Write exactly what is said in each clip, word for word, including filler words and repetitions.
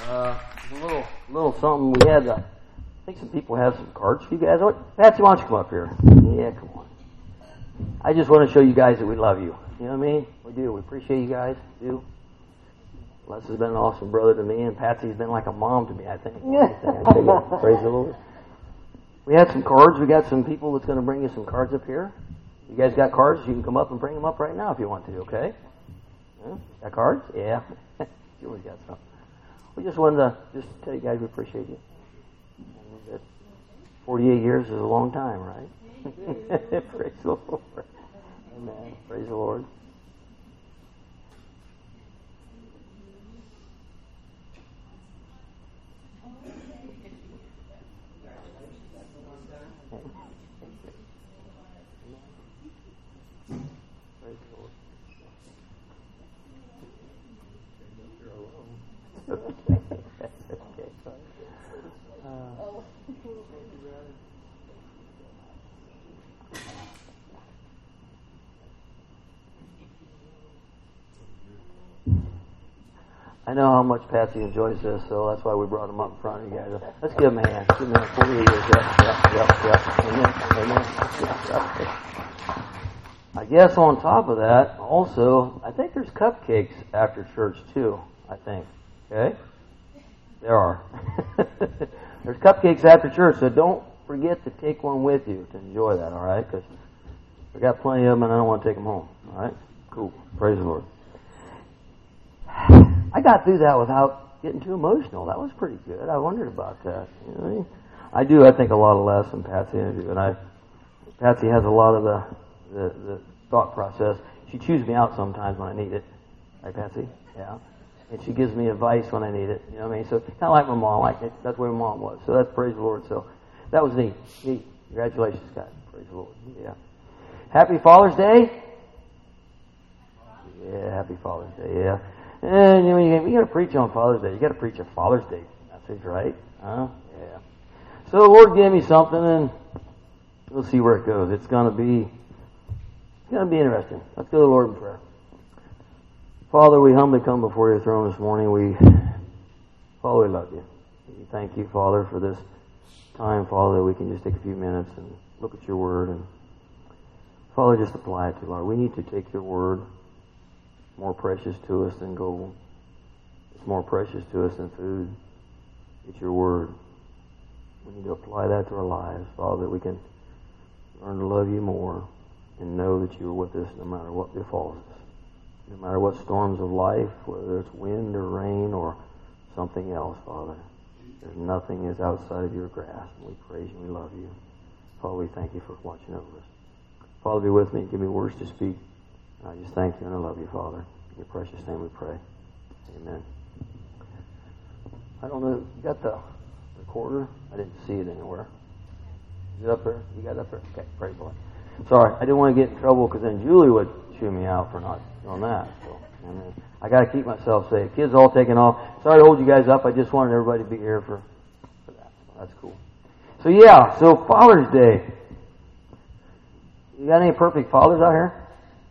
Uh, a little, little something we had. Uh, I think some people have some cards for you guys. Patsy, why don't you come up here? Yeah, come on. I just want to show you guys that we love you. You know what I mean? We do. We appreciate you guys. We do. Les has been an awesome brother to me, and Patsy's been like a mom to me, I think. Praise the Lord. We had some cards. We got some people that's going to bring you some cards up here. You guys got cards? You can come up and bring them up right now if you want to, okay? Yeah? Got cards? Yeah. You always got some. We just wanted to just tell you guys we appreciate you. forty-eight years is a long time, right? Praise the Lord. Amen. Praise the Lord. I know how much Patsy enjoys this, so that's why we brought him up in front of you guys. Let's give him a hand. Give him a hand. forty-eight years. Yep, yep, yep, yep. Amen. Amen. Yep, yep. I guess on top of that, also, I think there's cupcakes after church, too, I think. Okay? There are. There's cupcakes after church, so don't forget to take one with you to enjoy that, all right? Because we got plenty of them, and I don't want to take them home. All right? Cool. Praise the Lord. I got through that without getting too emotional. That was pretty good. I wondered about that. You know what I mean? I do. I think a lot of less than Patsy and I do. And I, Patsy has a lot of the, the, the thought process. She chews me out sometimes when I need it. Right, Patsy? Yeah. And she gives me advice when I need it. You know what I mean? So kind of like my mom. Like it, that's where my mom was. So that's praise the Lord. So that was neat. Neat. Congratulations, guys. Praise the Lord. Yeah. Happy Father's Day. Yeah. Happy Father's Day. Yeah. And you know, you, you got to preach on Father's Day. You got to preach a Father's Day message, right? Huh? Yeah. So the Lord gave me something, and we'll see where it goes. It's going to be, it's going to be interesting. Let's go to the Lord in prayer. Father, we humbly come before your throne this morning. We, Father, we love you. We thank you, Father, for this time, Father, that we can just take a few minutes and look at your word and, Father, just apply it to Lord. We need to take your word. More precious to us than gold. It's more precious to us than food. It's your word. We need to apply that to our lives, Father, that we can learn to love you more and know that you are with us no matter what befalls us. No matter what storms of life, whether it's wind or rain or something else, Father. There's nothing is outside of your grasp. And we praise you and we love you. Father, we thank you for watching over us. Father, be with me and give me words to speak. I just thank you and I love you, Father. In your precious name we pray. Amen. I don't know. You got the recorder? I didn't see it anywhere. Is it up there? You got it up there? Okay, praise the Lord. Sorry, I didn't want to get in trouble because then Julie would chew me out for not doing that. So, I mean, I got to keep myself safe. Kids all taking off. Sorry to hold you guys up. I just wanted everybody to be here for, for that. So that's cool. So yeah, so Father's Day. You got any perfect fathers out here?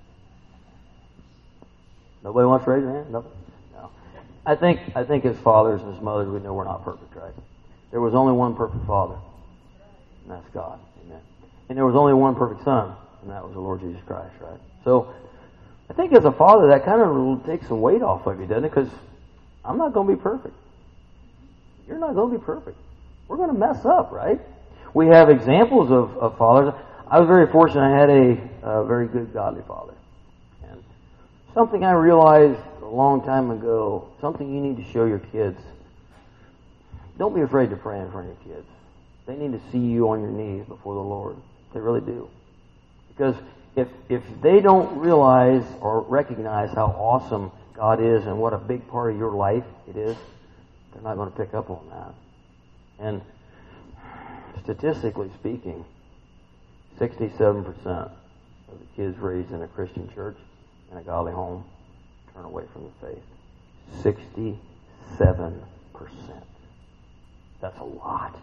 Nobody wants to raise their hand? Nobody? No. I think I think as fathers and as mothers, we know we're not perfect, right? There was only one perfect father, and that's God. Amen. And there was only one perfect son, and that was the Lord Jesus Christ, right? So I think as a father, that kind of takes the weight off of you, doesn't it? Because I'm not going to be perfect. You're not going to be perfect. We're going to mess up, right? We have examples of, of fathers. I was very fortunate. I had a, a very good, godly father. Something I realized a long time ago, something you need to show your kids. Don't be afraid to pray in front of your kids. They need to see you on your knees before the Lord. They really do. Because if if they don't realize or recognize how awesome God is and what a big part of your life it is, they're not going to pick up on that. And statistically speaking, sixty-seven percent of the kids raised in a Christian church in a godly home turn away from the faith. sixty-seven percent. That's a lot.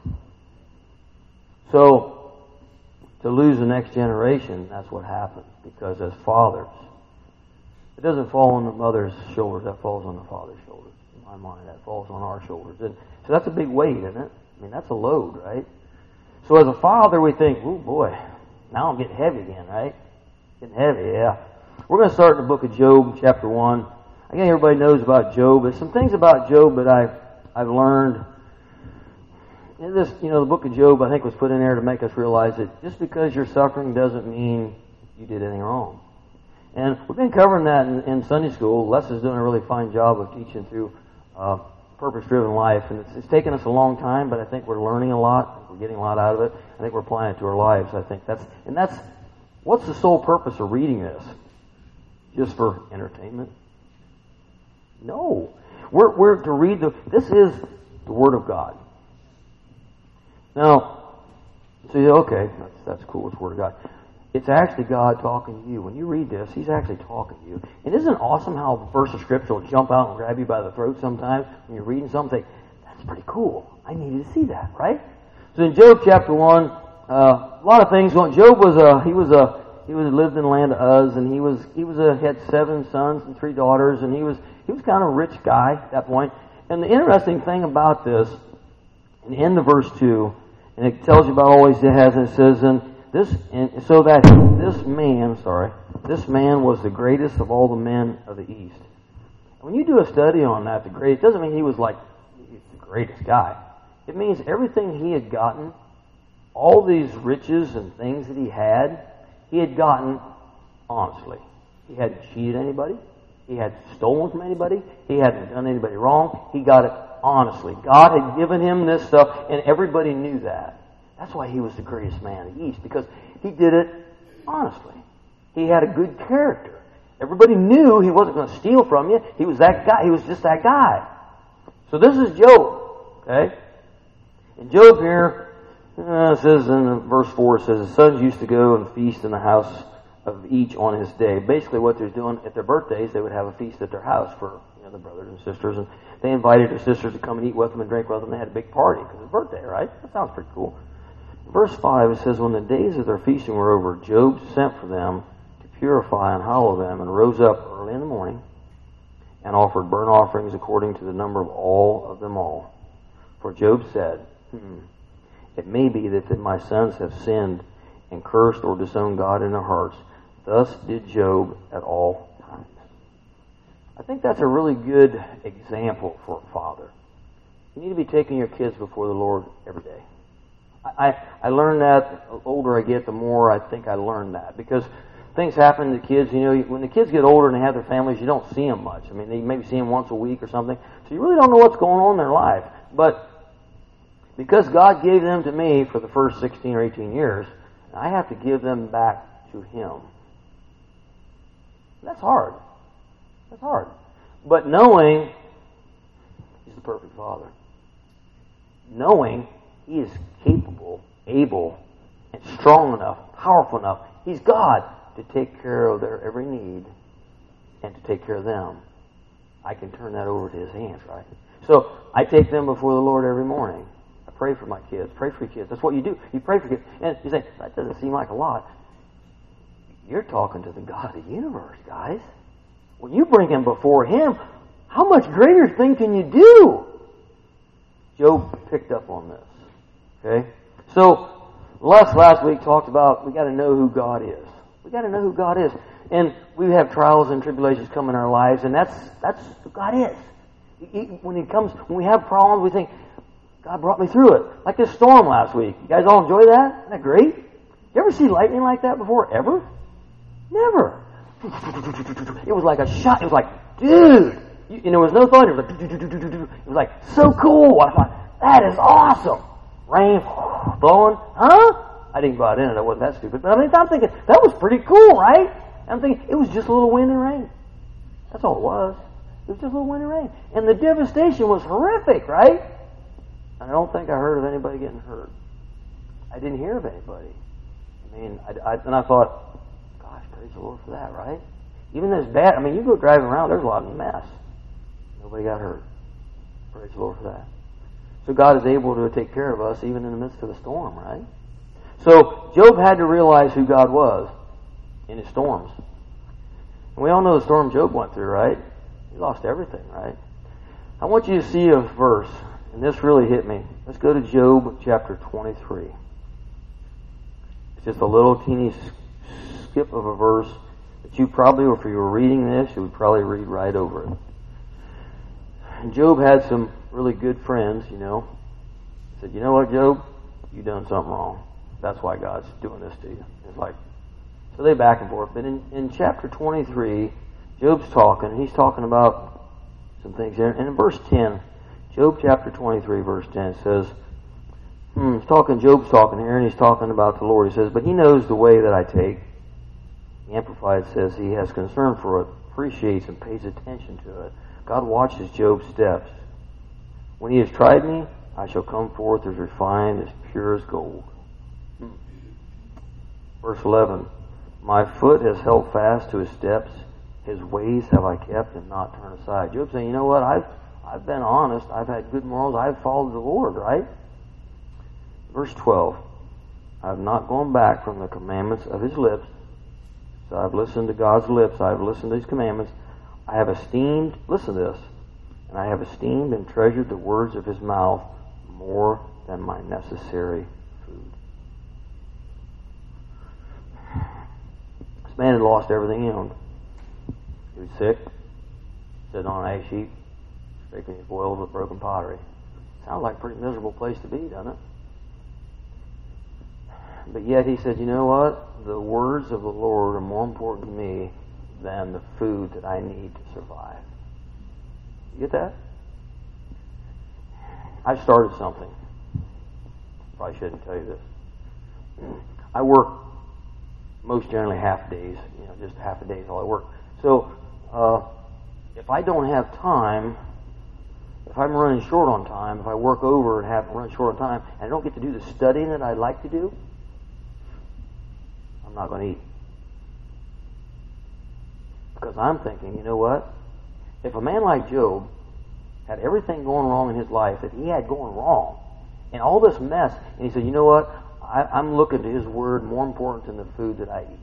So, to lose the next generation, that's what happens. Because as fathers, it doesn't fall on the mother's shoulders, that falls on the father's shoulders. my mind, that falls on our shoulders. And so that's a big weight, isn't it? I mean, that's a load, right? So as a father, we think, oh boy, now I'm getting heavy again, right? Getting heavy, yeah. We're going to start in the book of Job, chapter one. I think everybody knows about Job. There's some things about Job that I've, I've learned. In this, you know, the book of Job, I think, was put in there to make us realize that just because you're suffering doesn't mean you did anything wrong. And we've been covering that in, in Sunday school. Les is doing a really fine job of teaching through uh, purpose-driven life. And it's, it's taken us a long time, but I think we're learning a lot. We're getting a lot out of it. I think we're applying it to our lives. I think that's, and that's, what's the sole purpose of reading this? Just for entertainment? No. We're, we're to read the, this is the Word of God. Now, so you say, okay, that's, that's cool, it's the Word of God. It's actually God talking to you. When you read this, He's actually talking to you. And isn't it awesome how a verse of Scripture will jump out and grab you by the throat sometimes when you're reading something? That's pretty cool. I needed to see that, right? So in Job chapter one, uh, a lot of things going. Job was a, he was a, he was lived in the land of Uz, and he was, he was a, had seven sons and three daughters, and he was, he was kind of a rich guy at that point. And the interesting thing about this, in the end of verse two, and it tells you about all he has, and it says, and this, and so that this man, sorry, this man was the greatest of all the men of the East. When you do a study on that, the great, it doesn't mean he was like the greatest guy. It means everything he had gotten, all these riches and things that he had, he had gotten honestly. He hadn't cheated anybody. He hadn't stolen from anybody. He hadn't done anybody wrong. He got it honestly. God had given him this stuff, and everybody knew that. That's why he was the greatest man in the East, because he did it honestly. He had a good character. Everybody knew he wasn't going to steal from you. He was that guy. He was just that guy. So this is Job, okay? And Job here, uh, it says in verse four, it says, the sons used to go and feast in the house of each on his day. Basically what they're doing, at their birthdays, they would have a feast at their house for, you know, the brothers and sisters, and they invited their sisters to come and eat with them and drink with them. They had a big party because it's their birthday, right? That sounds pretty cool. Verse five, it says, when the days of their feasting were over, Job sent for them to purify and hallow them, and rose up early in the morning and offered burnt offerings according to the number of all of them all. For Job said, hmm, it may be that, that my sons have sinned and cursed or disowned God in their hearts. Thus did Job at all times. I think that's a really good example for a father. You need to be taking your kids before the Lord every day. I, I learned that the older I get, the more I think I learned that. Because things happen to kids, you know, when the kids get older and they have their families, you don't see them much. I mean, they maybe see them once a week or something. So you really don't know what's going on in their life. But because God gave them to me for the first sixteen or eighteen years, I have to give them back to Him. That's hard. That's hard. But knowing He's the perfect Father, knowing He is capable, able, and strong enough, powerful enough, He's God to take care of their every need and to take care of them, I can turn that over to His hands, right? So I take them before the Lord every morning. I pray for my kids. Pray for your kids. That's what you do. You pray for kids. And you say, that doesn't seem like a lot. You're talking to the God of the universe, guys. When you bring them before Him, how much greater thing can you do? Job picked up on this. Okay? So, Les last week talked about we got to know who God is. We got to know who God is. And we have trials and tribulations come in our lives, and that's that's who God is. He, when He comes, when we have problems, we think, God brought me through it. Like this storm last week. You guys all enjoy that? Isn't that great? You ever see lightning like that before? Ever? Never. It was like a shot. It was like, dude. You, and there was no thunder. It was like, it was like so cool. I thought, that is awesome. Rain blowing. Huh? I didn't go out in it. I wasn't that stupid. But I mean, I'm thinking, that was pretty cool, right? I'm thinking, it was just a little wind and rain. That's all it was. It was just a little wind and rain. And the devastation was horrific, right? I don't think I heard of anybody getting hurt. I didn't hear of anybody. I mean, I, I, and I thought, gosh, praise the Lord for that, right? Even this bad, I mean, you go driving around, there's a lot of mess. Nobody got hurt. Praise the Lord for that. So God is able to take care of us even in the midst of the storm, right? So Job had to realize who God was in his storms. And we all know the storm Job went through, right? He lost everything, right? I want you to see a verse, and this really hit me. Let's go to Job chapter twenty-three. It's just a little teeny skip of a verse that you probably, or if you were reading this, you would probably read right over it. And Job had some really good friends, you know. He said, you know what, Job? You done something wrong. That's why God's doing this to you. It's like, so they back and forth. But in, in chapter twenty-three, Job's talking, and he's talking about some things there. And in verse ten, Job chapter twenty-three, verse ten says, hmm, he's talking, Job's talking here, and he's talking about the Lord. He says, but he knows the way that I take. The Amplified says he has concern for it, appreciates and pays attention to it. God watches Job's steps. When he has tried me, I shall come forth as refined, as pure as gold. Hmm. Verse eleven, my foot has held fast to his steps. His ways have I kept and not turned aside. Job saying, you know what, I've I've been honest. I've had good morals. I've followed the Lord, right? Verse twelve, I have not gone back from the commandments of his lips. So I've listened to God's lips. I've listened to his commandments. I have esteemed, listen to this, and I have esteemed and treasured the words of his mouth more than my necessary food. This man had lost everything he owned. He was sick, sitting on an ash heap, scraping his boils with broken pottery. Sounds like a pretty miserable place to be, doesn't it? But yet he said, you know what? The words of the Lord are more important to me than the food that I need to survive. You get that? I started something. Probably shouldn't tell you this. I work most generally half days, you know, just half a day is all I work. So, uh, if I don't have time, if I'm running short on time, if I work over and have run short on time, and I don't get to do the studying that I'd like to do, I'm not going to eat. Because I'm thinking, you know what? If a man like Job had everything going wrong in his life that he had going wrong, and all this mess, and he said, you know what? I, I'm looking to his word more important than the food that I eat.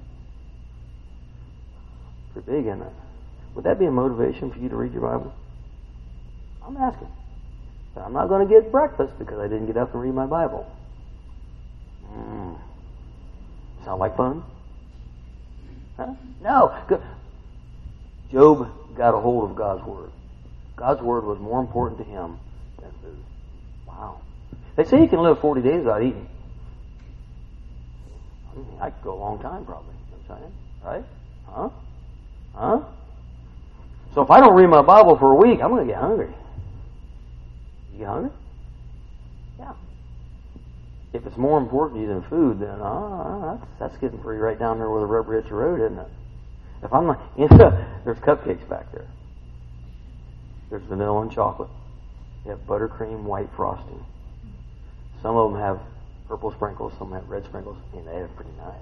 Pretty big, isn't it? Would that be a motivation for you to read your Bible? I'm asking. But I'm not going to get breakfast because I didn't get up and read my Bible. Mm. Sound like fun? Huh? No. Job got a hold of God's Word. God's Word was more important to him than food. Wow. They say you can live forty days without eating. I mean, I could go a long time probably. You know what I'm saying? Right? Huh? Huh? So if I don't read my Bible for a week, I'm going to get hungry. You get hungry? Yeah. If it's more important to you than food, then uh, that's, that's getting pretty right down there where the rubber hits the road, isn't it? If I'm not, you know, there's cupcakes back there. There's vanilla and chocolate. You have buttercream, white frosting. Some of them have purple sprinkles, some have red sprinkles. I mean, they are pretty nice.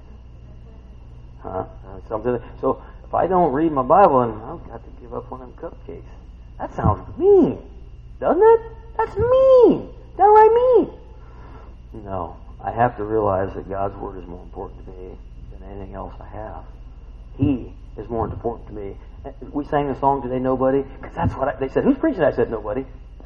Huh? Uh, something. So if I don't read my Bible, and I've got to give up one of them cupcakes. That sounds mean, doesn't it? That's mean. Downright mean. No, I have to realize that God's Word is more important to me than anything else I have. He is more important to me. We sang the song today, Nobody, because that's what I, they said. Who's preaching? I said, nobody.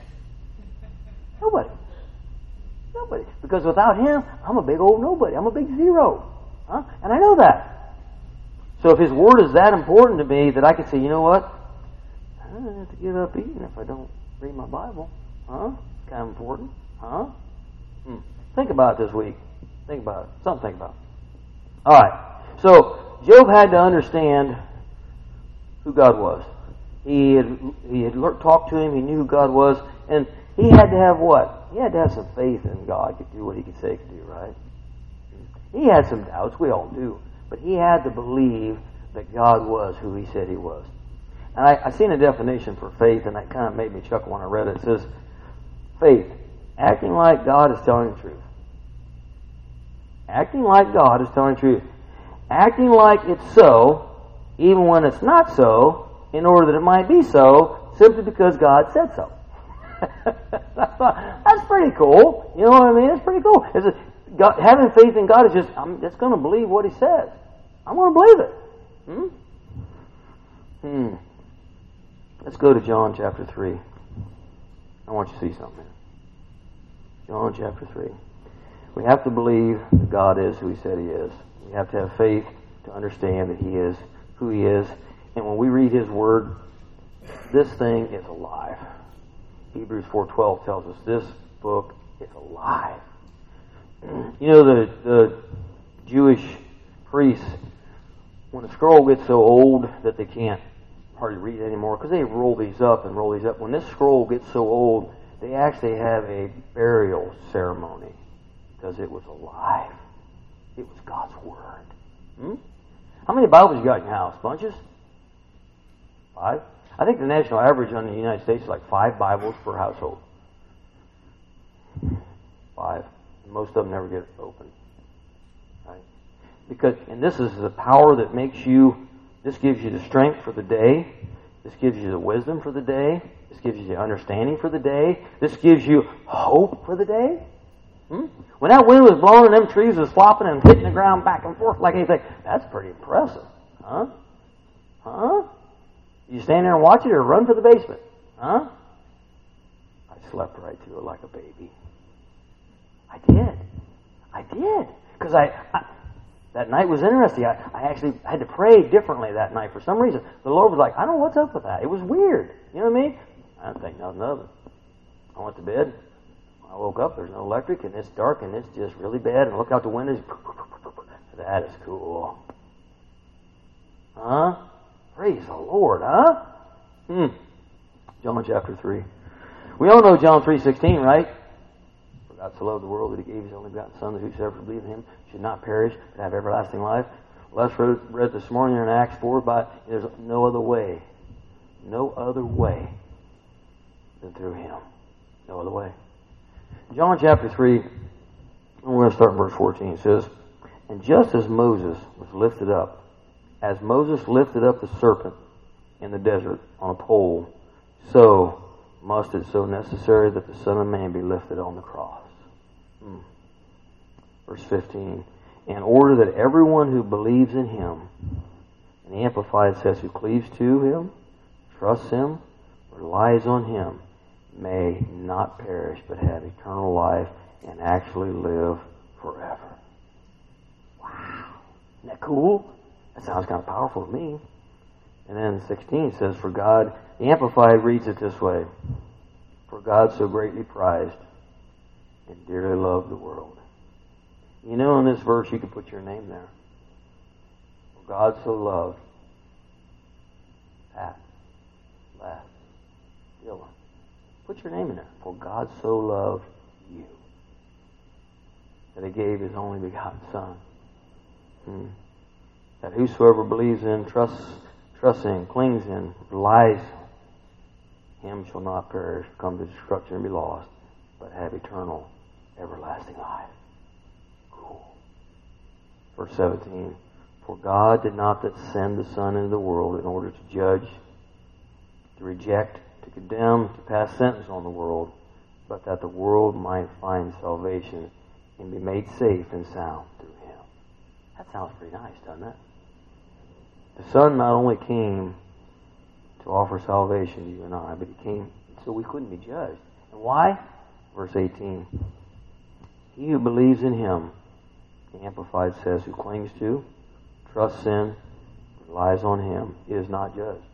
Nobody. Nobody. Because without Him, I'm a big old nobody. I'm a big zero. Huh? And I know that. So if His Word is that important to me that I can say, you know what? I don't have to give up eating if I don't read my Bible. Huh? It's kind of important. Huh? Hmm. Think about it this week. Think about it. Something to think about. All right. So Job had to understand who God was. He had he had talked to Him. He knew who God was, and he had to have what? He had to have some faith in God to do what He could say He could do. Right? He had some doubts. We all do, but he had to believe that God was who He said He was. And I, I seen a definition for faith, and that kind of made me chuckle when I read it. It says, faith, acting like God is telling the truth. Acting like God is telling the truth. Acting like it's so, even when it's not so, in order that it might be so, simply because God said so. that's, not, that's pretty cool. You know what I mean? It's pretty cool. It's a, God, having faith in God is just, I'm just going to believe what He says. I'm going to believe it. Hmm? Hmm. Let's go to John chapter three. I want you to see something. John chapter three. We have to believe that God is who He said He is. We have to have faith to understand that He is who He is. And when we read His Word, this thing is alive. Hebrews four twelve tells us this book is alive. You know, the, the Jewish priests, when a scroll gets so old that they can't hardly read it anymore, because they roll these up and roll these up. When this scroll gets so old, they actually have a burial ceremony because it was alive. It was God's Word. Hmm? How many Bibles you got in your house? Bunches? Five? I think the national average on the United States is like five Bibles per household. Five. Most of them never get opened. Right? Because, and this is the power that makes you, this gives you the strength for the day. This gives you the wisdom for the day. This gives you the understanding for the day. This gives you hope for the day. Hmm? When that wind was blowing and them trees was flopping and hitting the ground back and forth like anything, that's pretty impressive. Huh? Huh? You stand there and watch it or run for the basement? Huh? I slept right through it like a baby. I did. I did. Because I, I, that night was interesting. I, I actually had to pray differently that night for some reason. The Lord was like, I don't know what's up with that. It was weird. You know what I mean? I didn't think nothing of it. I went to bed. I woke up. There's no electric, and it's dark, and it's just really bad. And I look out the windows. That is cool. Huh? Praise the Lord, huh? Hmm. John chapter three. We all know John three sixteen, right? For God so loved the world that He gave His only begotten Son, that whosoever believe in Him should not perish, but have everlasting life. Les read this morning in Acts four, but there's no other way. No other way than through Him. No other way. John chapter three, and we're going to start in verse fourteen. It says, and just as Moses was lifted up, as Moses lifted up the serpent in the desert on a pole, so must it so necessary that the Son of Man be lifted on the cross. Hmm. Verse fifteen, in order that everyone who believes in Him, and the Amplified says who cleaves to Him, trusts Him, relies on Him, may not perish but have eternal life and actually live forever. Wow. Isn't that cool? That sounds kind of powerful to me. And then sixteen says, for God, the Amplified reads it this way, for God so greatly prized and dearly loved the world. You know, in this verse, you can put your name there. For God so loved Pat, Les, Dylan. Put your name in there. For God so loved you that He gave His only begotten Son. Hmm. That whosoever believes in, trusts, trusts in, clings in, relies Him shall not perish, come to destruction and be lost, but have eternal, everlasting life. Cool. Verse seventeen. For God did not that send the Son into the world in order to judge, to reject, to condemn, to pass sentence on the world, but that the world might find salvation and be made safe and sound through Him. That sounds pretty nice, doesn't it? The Son not only came to offer salvation to you and I, but He came so we couldn't be judged. And why? Verse eighteen. He who believes in Him, the Amplified says, who clings to, trusts in, relies on Him, is not judged.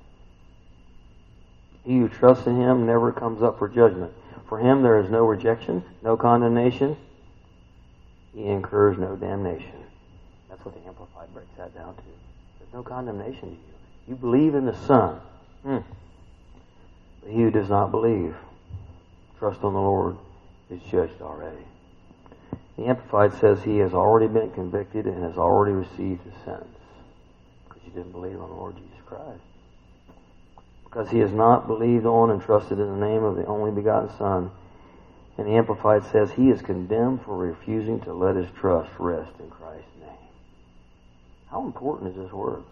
He who trusts in Him never comes up for judgment. For him there is no rejection, no condemnation. He incurs no damnation. That's what the Amplified breaks that down to. There's no condemnation to you. You believe in the Son. Hmm. But he who does not believe, trust on the Lord, is judged already. The Amplified says he has already been convicted and has already received his sentence. Because you didn't believe on the Lord Jesus Christ. Because he has not believed on and trusted in the name of the only begotten Son. And the Amplified says he is condemned for refusing to let his trust rest in Christ's name. How important is this word?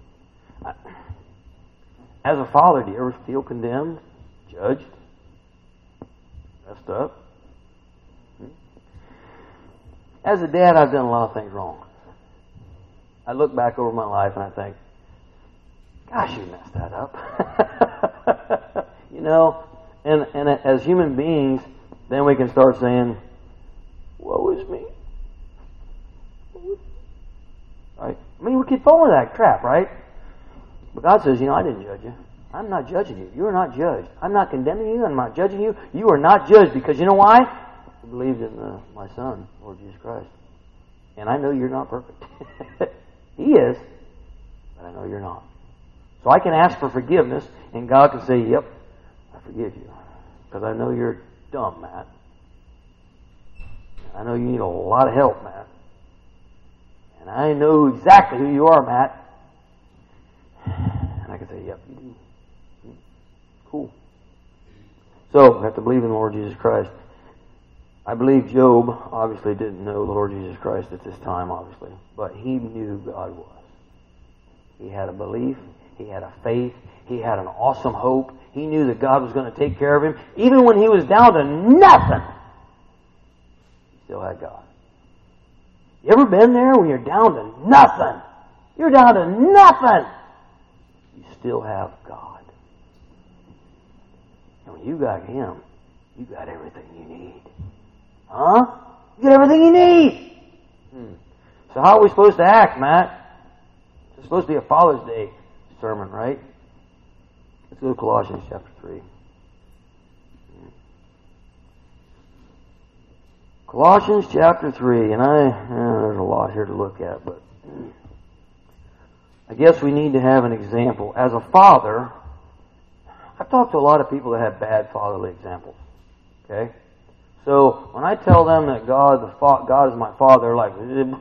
As a father, do you ever feel condemned, judged, messed up? As a dad, I've done a lot of things wrong. I look back over my life and I think, gosh, you messed that up. You know, and, and as human beings, then we can start saying, woe is me. Right? I mean, we could fall into that trap, right? But God says, you know, I didn't judge you. I'm not judging you. You are not judged. I'm not condemning you. I'm not judging you. You are not judged because you know why? You believed in uh, my Son, Lord Jesus Christ. And I know you're not perfect. He is, but I know you're not. So I can ask for forgiveness, and God can say, yep, I forgive you. Because I know you're dumb, Matt. I know you need a lot of help, Matt. And I know exactly who you are, Matt. And I can say, yep, you do. Cool. So, we have to believe in the Lord Jesus Christ. I believe Job obviously didn't know the Lord Jesus Christ at this time, obviously. But he knew who God was. He had a belief. He had a faith. He had an awesome hope. He knew that God was going to take care of him. Even when he was down to nothing, he still had God. You ever been there when you're down to nothing? You're down to nothing. You still have God. And when you got Him, you got everything you need. Huh? You get everything you need. Hmm. So how are we supposed to act, Matt? It's supposed to be a Father's Day sermon, right? Let's go to Colossians chapter three. Colossians chapter three, and I, eh, there's a lot here to look at, but I guess we need to have an example. As a father, I've talked to a lot of people that have bad fatherly examples. Okay? So, when I tell them that God, the fa- God is my father, they're like, you know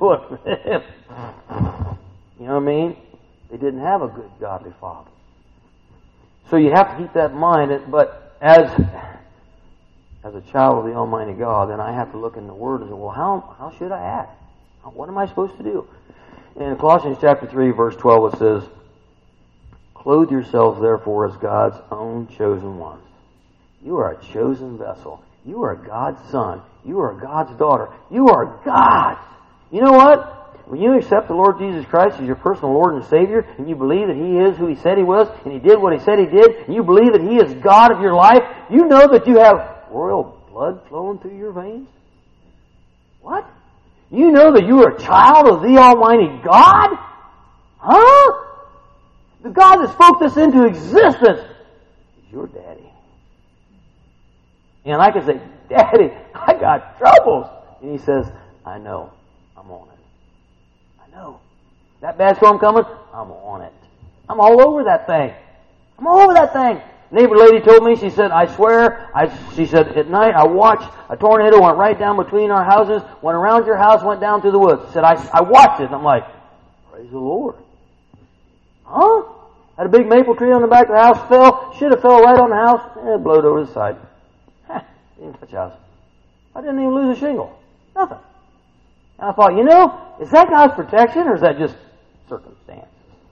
what I mean? They didn't have a good, godly father. So you have to keep that in mind, but as as a child of the Almighty God, then I have to look in the Word and say, well, how, how should I act? What am I supposed to do? In Colossians chapter three, verse twelve, it says, clothe yourselves, therefore, as God's own chosen ones. You are a chosen vessel. You are God's son. You are God's daughter. You are God's. You know what? When you accept the Lord Jesus Christ as your personal Lord and Savior, and you believe that He is who He said He was, and He did what He said He did, and you believe that He is God of your life, you know that you have royal blood flowing through your veins? What? You know that you are a child of the Almighty God? Huh? The God that spoke this into existence is your daddy. And I can say, Daddy, I got troubles. And He says, I know. I'm on it. I know. That bad storm coming? I'm on it. I'm all over that thing. I'm all over that thing. Neighbor lady told me, she said, I swear, I, she said, at night I watched a tornado went right down between our houses, went around your house, went down through the woods. She said, I, I watched it. And I'm like, praise the Lord. Huh? Had a big maple tree on the back of the house, fell, should have fell right on the house, eh, it blowed over the side. Huh, didn't touch the house. I didn't even lose a shingle. Nothing. And I thought, you know, is that God's protection or is that just circumstance?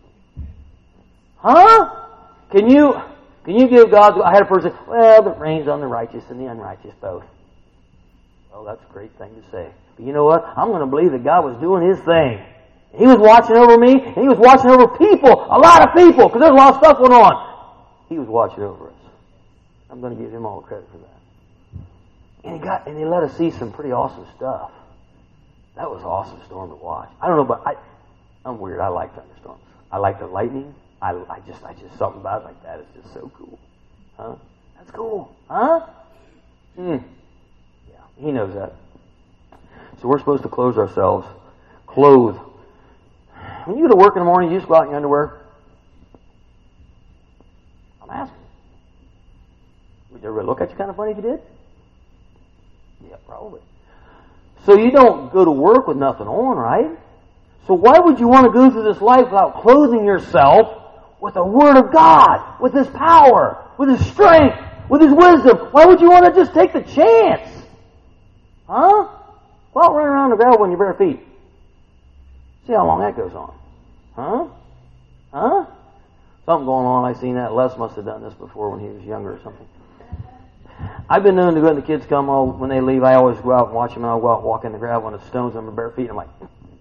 Huh? Can you... Can you give God... I had a person say, well, it rains on the righteous and the unrighteous both. Well, that's a great thing to say. But you know what? I'm going to believe that God was doing His thing. He was watching over me, and He was watching over people, a lot of people, because there's a lot of stuff going on. He was watching over us. I'm going to give Him all the credit for that. And He got, and He let us see some pretty awesome stuff. That was an awesome storm to watch. I don't know, but I, I'm weird. I like thunderstorms. I like the lightning. I, I just, I just, something about it like that is just so cool. Huh? That's cool. Huh? Hmm. Yeah, He knows that. So we're supposed to clothe ourselves. Clothe. When you go to work in the morning, you just go out in your underwear? I'm asking. Would everybody look at you kind of funny if you did? Yeah, probably. So you don't go to work with nothing on, right? So why would you want to go through this life without clothing yourself with the Word of God, with His power, with His strength, with His wisdom? Why would you want to just take the chance? Huh? Go out, run around the gravel on your bare feet. See how long that goes on. Huh? Huh? Something going on. I seen that. Les must have done this before when he was younger or something. I've been known to go and the kids come all, when they leave, I always go out and watch them, and I'll go out and walk in the gravel and the stones on my bare feet, and I'm like,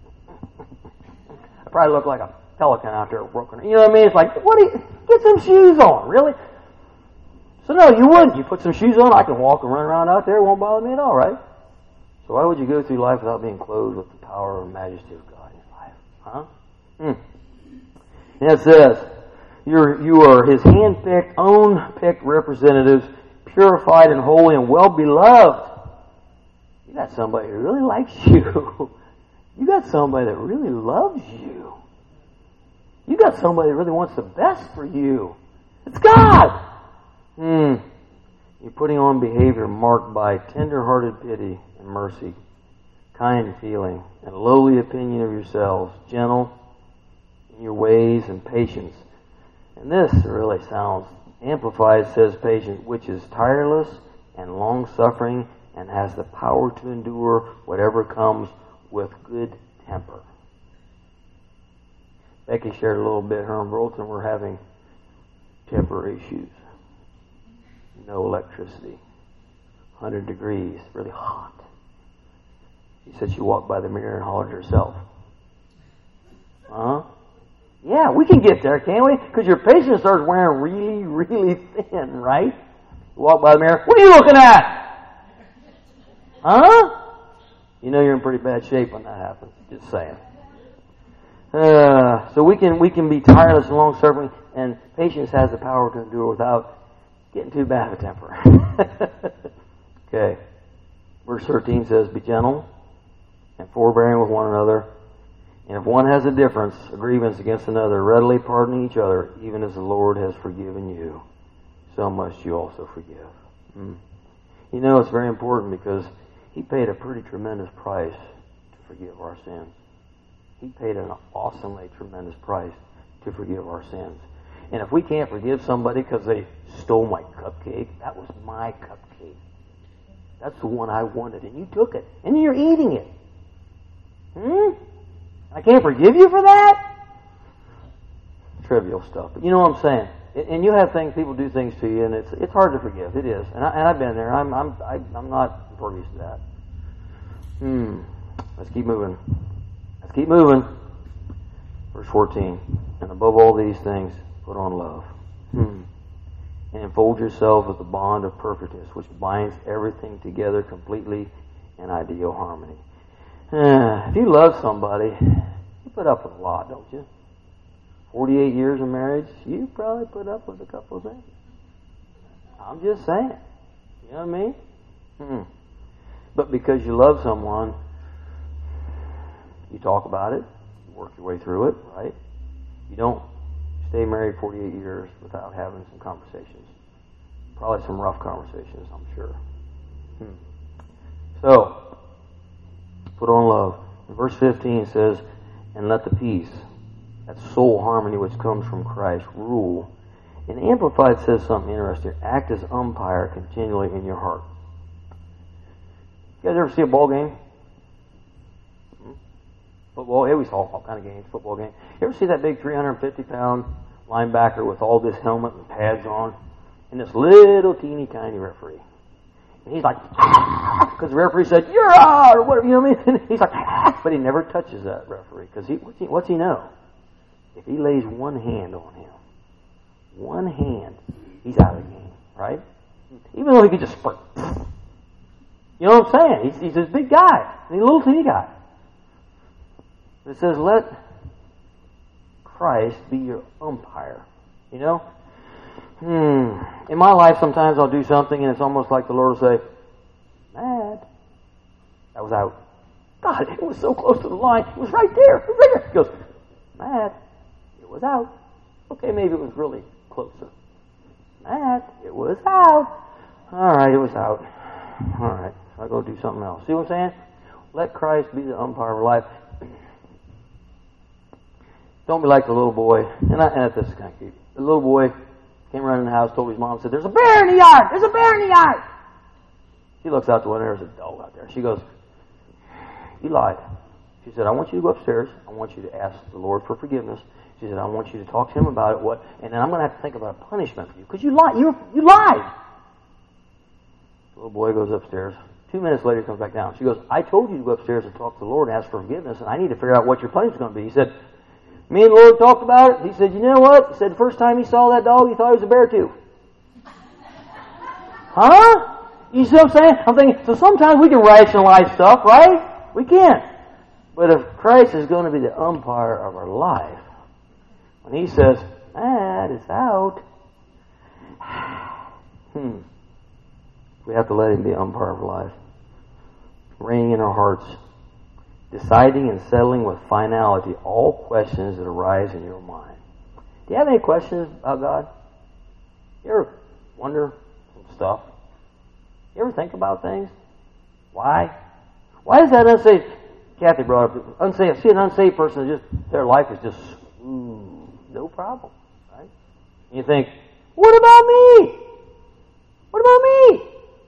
I probably look like a pelican out there broken. You know what I mean? It's like, what do you, get some shoes on, really? So no, you wouldn't. You put some shoes on, I can walk and run around out there, it won't bother me at all, right? So why would you go through life without being clothed with the power and majesty of God in your life? Huh? Hmm. And it says, you're, you are His hand-picked, own-picked representatives, purified and holy and well-beloved. You got somebody who really likes you. You got somebody that really loves you. You got somebody that really wants the best for you. It's God! Hmm. You're putting on behavior marked by tender-hearted pity and mercy, kind feeling, and lowly opinion of yourselves, gentle in your ways and patience. And this really sounds amplified, says patient, which is tireless and long-suffering and has the power to endure whatever comes with good temper. Becky shared a little bit. Her and Brolton were having temper issues. No electricity. one hundred degrees. Really hot. She said she walked by the mirror and hollered to herself. Huh? Yeah, we can get there, can't we? Because your patient starts wearing really, really thin, right? You walk by the mirror. What are you looking at? Huh? You know you're in pretty bad shape when that happens. Just saying. Uh, so we can we can be tireless and long-suffering, and patience has the power to endure without getting too bad of a temper. Okay. Verse thirteen says, be gentle and forbearing with one another, and if one has a difference, a grievance against another, readily pardon each other, even as the Lord has forgiven you, so must you also forgive. Mm. You know, it's very important because He paid a pretty tremendous price to forgive our sins. He paid an awesomely tremendous price to forgive our sins. And if we can't forgive somebody because they stole my cupcake, that was my cupcake. That's the one I wanted, and you took it, and you're eating it. Hmm? I can't forgive you for that? Trivial stuff. But you know what I'm saying. And you have things, people do things to you, and it's it's hard to forgive. It is. And, I, and I've been there. I'm I'm I, I'm not impervious to that. Hmm. Let's keep moving. Let's keep moving. Verse fourteen. And above all these things, put on love. Hmm. And enfold yourself with the bond of perfectness, which binds everything together completely in ideal harmony. Uh, if you love somebody, you put up with a lot, don't you? forty-eight years of marriage, you probably put up with a couple of things. I'm just saying. You know what I mean? Hmm. But because you love someone, you talk about it, you work your way through it, right? You don't stay married forty-eight years without having some conversations. Probably some rough conversations, I'm sure. Hmm. So, put on love. In verse fifteen says, and let the peace, that soul harmony which comes from Christ, rule. And Amplified says something interesting. Act as umpire continually in your heart. You guys ever see a ball game? Hmm? Football? Yeah, we saw all kind of games, football game. You ever see that big three hundred fifty pound linebacker with all this helmet and pads on, and this little teeny tiny referee? And he's like, because the referee said, you're out, or whatever, you know what I mean? And he's like, but he never touches that referee, because he, what's he, what's he know? If he lays one hand on him, one hand, he's out of the game, right? Even though he could just sprint. You know what I'm saying? He's, he's this big guy, and he's a little teeny guy. It says, let Christ be your umpire. You know? Hmm. In my life, sometimes I'll do something, and it's almost like the Lord will say, Matt, that was out. God, it was so close to the line. It was right there. It was right there. He goes, Matt, it was out. Okay, maybe it was really closer. Matt, it was out. All right, it was out. All right, I'll go do something else. See what I'm saying? Let Christ be the umpire of our life. Don't be like the little boy. And, I, and this is kind of cute. The little boy came running in the house, told his mom, said, there's a bear in the yard. There's a bear in the yard. She looks out the window. There's a dog out there. She goes, you lied. She said, I want you to go upstairs. I want you to ask the Lord for forgiveness. She said, I want you to talk to Him about it. What? And then I'm going to have to think about a punishment for you. Because you lied. You, you lied. The little boy goes upstairs. Two minutes later, he comes back down. She goes, I told you to go upstairs and talk to the Lord and ask for forgiveness, and I need to figure out what your punishment's going to be. He said, me and the Lord talked about it. He said, you know what? He said, the first time he saw that dog, he thought it was a bear too. Huh? You see what I'm saying? I'm thinking, so sometimes we can rationalize stuff, right? We can. But if Christ is going to be the umpire of our life, when He says, that is out, hmm, we have to let Him be the umpire of our life. Reigning in our hearts, deciding and settling with finality all questions that arise in your mind. Do you have any questions about God? You ever wonder some stuff? You ever think about things? Why? Why is that unsaved? Kathy brought up unsaved. See, an unsaved person is just their life is just ooh, no problem, right? And you think, what about me? What about me?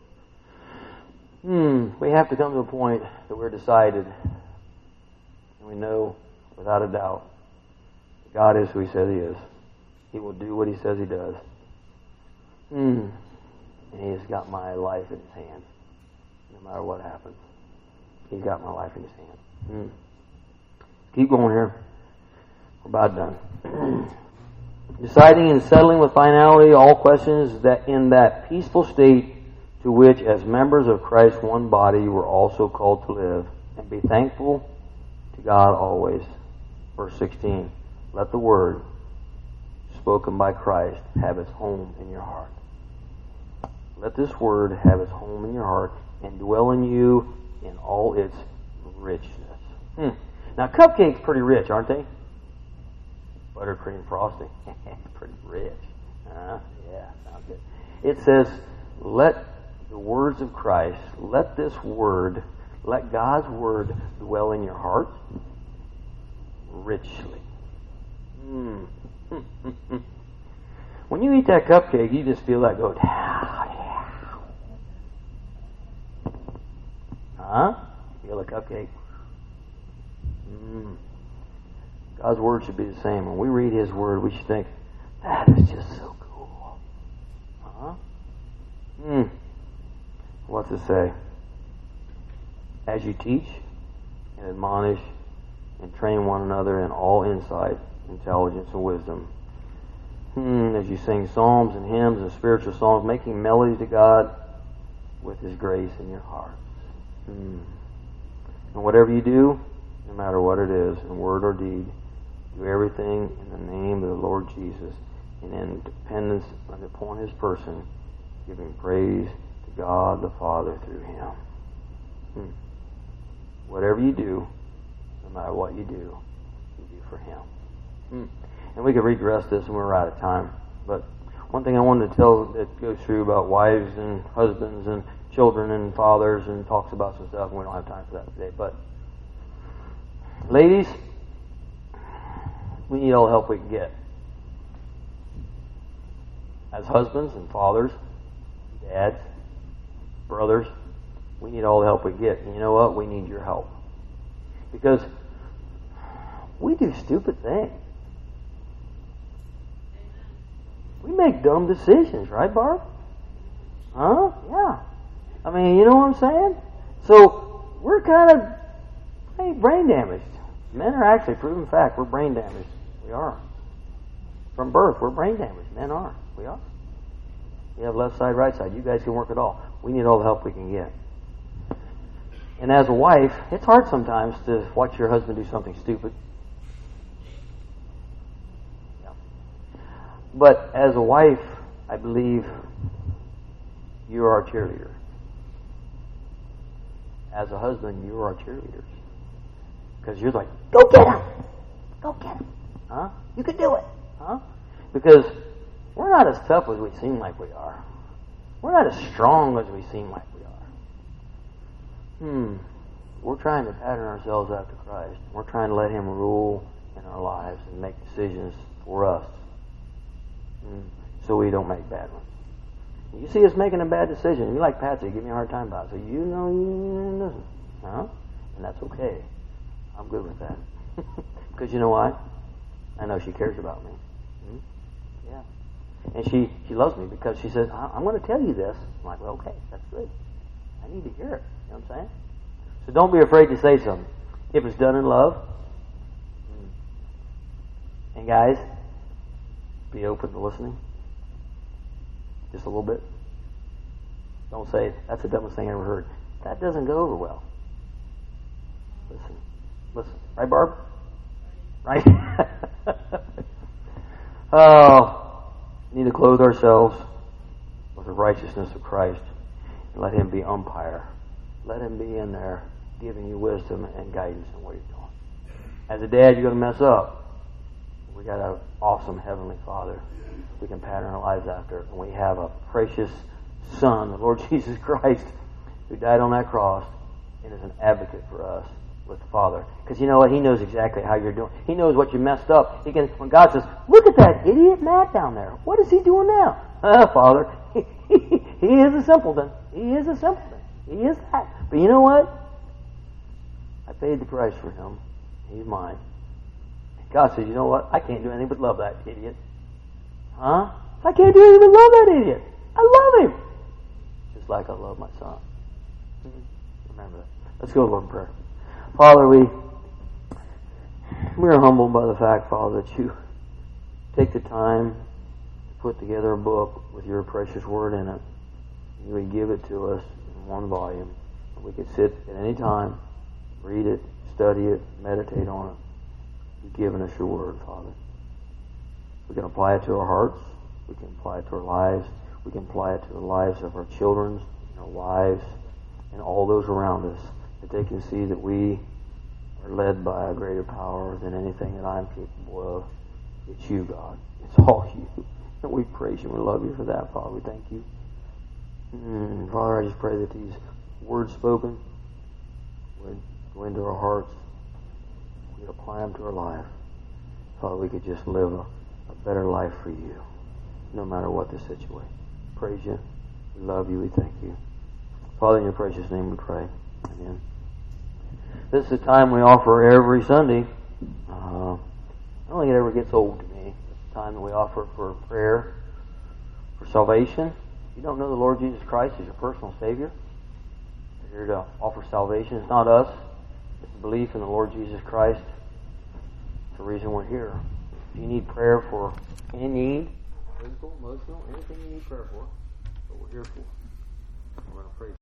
Hmm. We have to come to a point that we're decided, and we know without a doubt that God is who He says He is. He will do what He says He does. Hmm. And He has got my life in His hand. No matter what happens, He's got my life in His hand. Hmm. Keep going here. We're about done. Deciding and settling with finality all questions that in that peaceful state to which, as members of Christ's one body, you were also called to live, and be thankful to God always. Verse sixteen. Let the word spoken by Christ have its home in your heart. Let this word have its home in your heart and dwell in you in all its richness. Hmm. Now, cupcakes pretty rich, aren't they? Buttercream frosting. Pretty rich. Uh, yeah, sounds good. It says, let the words of Christ, let this word, let God's word dwell in your heart richly. Hmm. When you eat that cupcake, you just feel that go down. Huh? You feel a cupcake? Mm. God's word should be the same. When we read His word, we should think, that is just so cool. Huh? Hmm. What's it say? As you teach and admonish and train one another in all insight, intelligence, and wisdom. Hmm. As you sing psalms and hymns and spiritual songs, making melody to God with His grace in your heart. Hmm. And whatever you do, no matter what it is, in word or deed, do everything in the name of the Lord Jesus and in dependence upon His person, giving praise to God the Father through Him. Hmm. Whatever you do, no matter what you do, you do for Him. Hmm. And we could read the rest of this and we're out of time. But one thing I wanted to tell that goes through about wives and husbands and children and fathers and talks about some stuff, and we don't have time for that today. But ladies, we need all the help we can get. As husbands and fathers, dads, brothers, we need all the help we can get. And you know what? We need your help. Because we do stupid things. We make dumb decisions, right, Barb? Huh? Yeah. I mean, you know what I'm saying? So, we're kind of hey, brain damaged. Men are actually, proven fact, we're brain damaged. We are. From birth, we're brain damaged. Men are. We are. We have left side, right side. You guys can work it all. We need all the help we can get. And as a wife, it's hard sometimes to watch your husband do something stupid. Yeah. But as a wife, I believe you are our cheerleader. As a husband, you are our cheerleaders. Because you're like, go get him! Go get him! Huh? You can do it! Huh? Because we're not as tough as we seem like we are. We're not as strong as we seem like we are. Hmm. We're trying to pattern ourselves after Christ. We're trying to let Him rule in our lives and make decisions for us. Hmm. So we don't make bad ones. You see us making a bad decision. You like Patsy, give me a hard time about it. So you know you listen. Huh? And that's okay. I'm good with that. Because you know why? I know she cares about me. Hmm? Yeah. And she, she loves me because she says, I'm going to tell you this. I'm like, well, okay, that's good. I need to hear it. You know what I'm saying? So don't be afraid to say something. If it's done in love. And guys, be open to listening. Just a little bit. Don't say, that's the dumbest thing I ever heard. That doesn't go over well. Listen. Listen. Right, Barb? Right? Oh, we need to clothe ourselves with the righteousness of Christ and let Him be umpire. Let Him be in there giving you wisdom and guidance in what you're doing. As a dad, you're going to mess up. We got an awesome Heavenly Father we can pattern our lives after. And we have a precious Son, the Lord Jesus Christ, who died on that cross and is an advocate for us with the Father. Because you know what? He knows exactly how you're doing. He knows what you messed up. He can, when God says, look at that idiot Matt down there. What is he doing now? Ah, Father, he, he, he is a simpleton. He is a simpleton. He is that. But you know what? I paid the price for him. He's mine. God says, you know what? I can't do anything but love that idiot. Huh? I can't do anything but love that idiot. I love him. Just like I love my son. Remember that. Let's go to Lord in prayer. Father, we we are humbled by the fact, Father, that you take the time to put together a book with your precious word in it. You would give it to us in one volume. We could sit at any time, read it, study it, meditate on it. You've given us your word, Father. We can apply it to our hearts. We can apply it to our lives. We can apply it to the lives of our children, our wives, and all those around us, that they can see that we are led by a greater power than anything that I'm capable of. It's you, God. It's all you. And we praise you and we love you for that, Father. We thank you. Mm, Father, I just pray that these words spoken would go into our hearts. We'd apply them to our life. Father, we could just live a, a better life for you, no matter what the situation. Praise you. We love you. We thank you. Father, in your precious name we pray. Amen. This is a time we offer every Sunday. Uh, I don't think it ever gets old to me. It's a time that we offer for prayer, for salvation. If you don't know the Lord Jesus Christ as your personal Savior, you're here to offer salvation. It's not us. It's the belief in the Lord Jesus Christ. It's the reason we're here. If you need prayer for any need, physical, emotional, anything you need prayer for, that's what we're here for. We're going to pray.